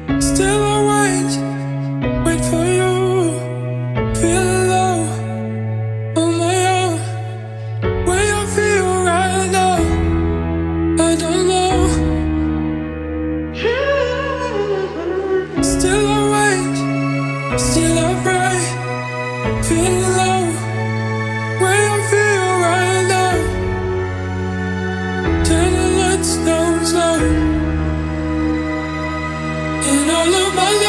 Still I wait for you. Feeling low on my own. Where I feel right now, I don't know. Still I wait, still I pray. Feeling low, where I feel right now. Turn the lights down slow. In all of my life